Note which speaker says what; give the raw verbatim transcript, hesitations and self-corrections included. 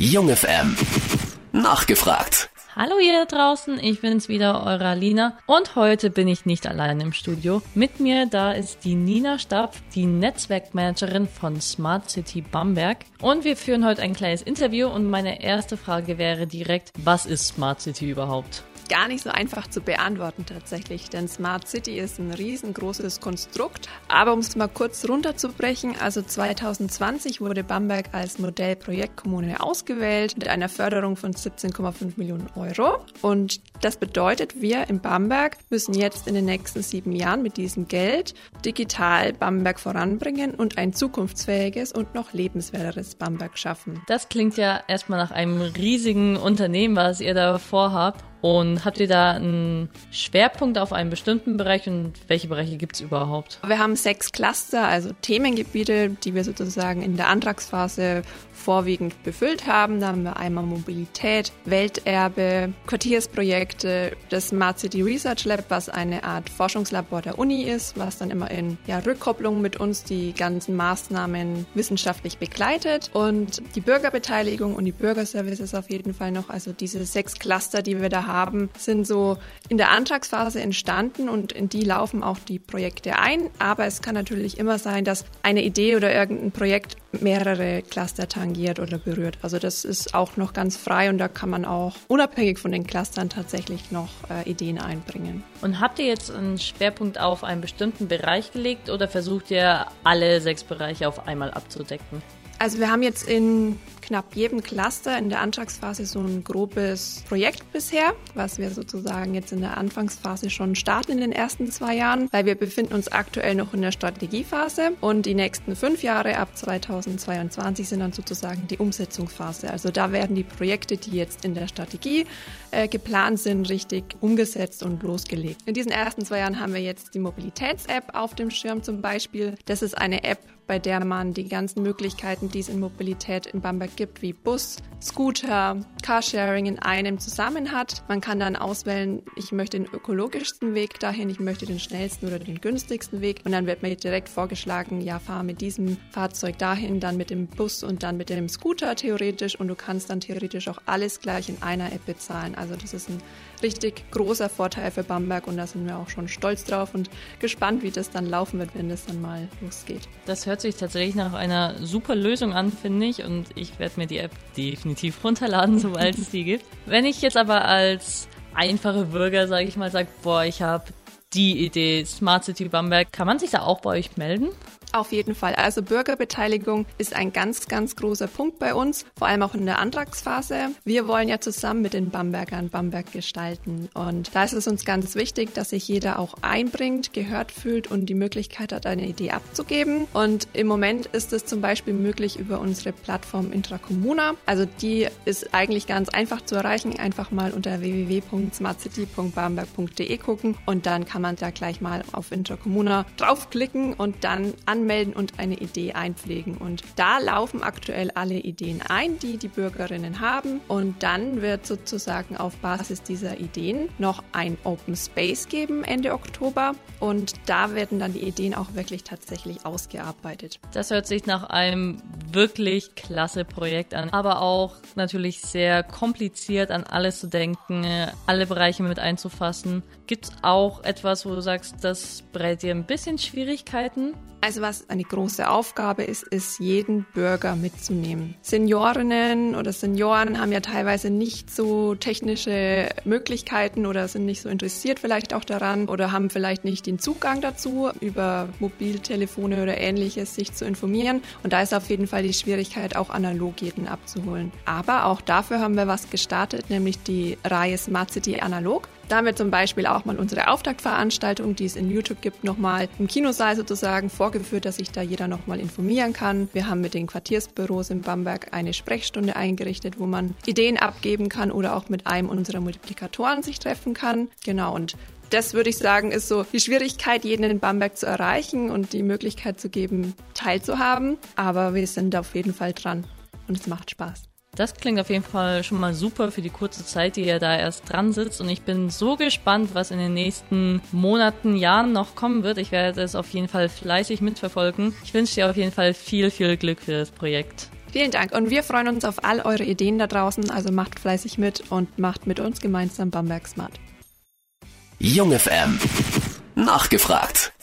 Speaker 1: Jung F M. Nachgefragt.
Speaker 2: Hallo ihr da draußen, ich bin's wieder, eure Alina. Und heute bin ich nicht allein im Studio. Mit mir da ist die Nina Stapf, die Netzwerkmanagerin von Smart City Bamberg. Und wir führen heute ein kleines Interview und meine erste Frage wäre direkt, was ist Smart City überhaupt?
Speaker 3: Gar nicht so einfach zu beantworten tatsächlich, denn Smart City ist ein riesengroßes Konstrukt. Aber um es mal kurz runterzubrechen, also zwanzig zwanzig wurde Bamberg als Modellprojektkommune ausgewählt mit einer Förderung von siebzehn Komma fünf Millionen Euro. Und das bedeutet, wir in Bamberg müssen jetzt in den nächsten sieben Jahren mit diesem Geld digital Bamberg voranbringen und ein zukunftsfähiges und noch lebenswerteres Bamberg schaffen.
Speaker 2: Das klingt ja erstmal nach einem riesigen Unternehmen, was ihr da vorhabt. Und habt ihr da einen Schwerpunkt auf einen bestimmten Bereich und welche Bereiche gibt es überhaupt?
Speaker 3: Wir haben sechs Cluster, also Themengebiete, die wir sozusagen in der Antragsphase vorwiegend befüllt haben. Da haben wir einmal Mobilität, Welterbe, Quartiersprojekte, das Smart City Research Lab, was eine Art Forschungslabor der Uni ist, was dann immer in ja, Rückkopplung mit uns die ganzen Maßnahmen wissenschaftlich begleitet. Und die Bürgerbeteiligung und die Bürgerservices auf jeden Fall noch, also diese sechs Cluster, die wir da haben, sind so in der Antragsphase entstanden und in die laufen auch die Projekte ein. Aber es kann natürlich immer sein, dass eine Idee oder irgendein Projekt mehrere Cluster tangiert oder berührt. Also das ist auch noch ganz frei und da kann man auch unabhängig von den Clustern tatsächlich noch äh, Ideen einbringen.
Speaker 2: Und habt ihr jetzt einen Schwerpunkt auf einen bestimmten Bereich gelegt oder versucht ihr alle sechs Bereiche auf einmal abzudecken?
Speaker 3: Also wir haben jetzt in knapp jedem Cluster in der Antragsphase so ein grobes Projekt bisher, was wir sozusagen jetzt in der Anfangsphase schon starten in den ersten zwei Jahren, weil wir befinden uns aktuell noch in der Strategiephase und die nächsten fünf Jahre ab zweitausendzweiundzwanzig sind dann sozusagen die Umsetzungsphase. Also da werden die Projekte, die jetzt in der Strategie äh, geplant sind, richtig umgesetzt und losgelegt. In diesen ersten zwei Jahren haben wir jetzt die Mobilitäts-App auf dem Schirm zum Beispiel. Das ist eine App, bei der man die ganzen Möglichkeiten, die es in Mobilität in Bamberg gibt, wie Bus, Scooter, Carsharing in einem zusammen hat. Man kann dann auswählen, ich möchte den ökologischsten Weg dahin, ich möchte den schnellsten oder den günstigsten Weg. Und dann wird mir direkt vorgeschlagen, ja, fahr mit diesem Fahrzeug dahin, dann mit dem Bus und dann mit dem Scooter theoretisch. Und du kannst dann theoretisch auch alles gleich in einer App bezahlen. Also das ist ein richtig großer Vorteil für Bamberg und da sind wir auch schon stolz drauf und gespannt, wie das dann laufen wird, wenn das dann mal losgeht.
Speaker 2: Das hört sich tatsächlich nach einer super Lösung an, finde ich, und ich werde mir die App definitiv runterladen, sobald es die gibt. Wenn ich jetzt aber als einfache Bürger, sage ich mal, sage, boah, ich habe die Idee Smart City Bamberg, kann man sich da auch bei euch melden?
Speaker 3: Auf jeden Fall. Also Bürgerbeteiligung ist ein ganz, ganz großer Punkt bei uns, vor allem auch in der Antragsphase. Wir wollen ja zusammen mit den Bambergern Bamberg gestalten und da ist es uns ganz wichtig, dass sich jeder auch einbringt, gehört fühlt und die Möglichkeit hat, eine Idee abzugeben. Und im Moment ist es zum Beispiel möglich über unsere Plattform Intracomuna. Also die ist eigentlich ganz einfach zu erreichen. Einfach mal unter w w w punkt smartcity punkt bamberg punkt d e gucken und dann kann man da gleich mal auf Intracomuna draufklicken und dann an anmelden und eine Idee einpflegen. Und da laufen aktuell alle Ideen ein, die die Bürgerinnen haben. Und dann wird sozusagen auf Basis dieser Ideen noch ein Open Space geben Ende Oktober. Und da werden dann die Ideen auch wirklich tatsächlich ausgearbeitet.
Speaker 2: Das hört sich nach einem wirklich klasse Projekt an, aber auch natürlich sehr kompliziert an alles zu denken, alle Bereiche mit einzufassen. Gibt es auch etwas, wo du sagst, das bereitet dir ein bisschen Schwierigkeiten?
Speaker 3: Also was eine große Aufgabe ist, ist jeden Bürger mitzunehmen. Seniorinnen oder Senioren haben ja teilweise nicht so technische Möglichkeiten oder sind nicht so interessiert vielleicht auch daran oder haben vielleicht nicht den Zugang dazu, über Mobiltelefone oder Ähnliches sich zu informieren. Und da ist auf jeden Fall die Schwierigkeit, auch analog jeden abzuholen. Aber auch dafür haben wir was gestartet, nämlich die Reihe Smart City Analog. Da haben wir zum Beispiel auch mal unsere Auftaktveranstaltung, die es in YouTube gibt, nochmal im Kinosaal sozusagen vorgeführt, dass sich da jeder nochmal informieren kann. Wir haben mit den Quartiersbüros in Bamberg eine Sprechstunde eingerichtet, wo man Ideen abgeben kann oder auch mit einem unserer Multiplikatoren sich treffen kann. Genau, und das würde ich sagen, ist so die Schwierigkeit, jeden in Bamberg zu erreichen und die Möglichkeit zu geben, teilzuhaben. Aber wir sind auf jeden Fall dran und es macht Spaß.
Speaker 2: Das klingt auf jeden Fall schon mal super für die kurze Zeit, die ihr da erst dran sitzt. Und ich bin so gespannt, was in den nächsten Monaten, Jahren noch kommen wird. Ich werde es auf jeden Fall fleißig mitverfolgen. Ich wünsche dir auf jeden Fall viel, viel Glück für das Projekt.
Speaker 3: Vielen Dank und wir freuen uns auf all eure Ideen da draußen, also macht fleißig mit und macht mit uns gemeinsam Bamberg smart.
Speaker 1: Jung F M. Nachgefragt.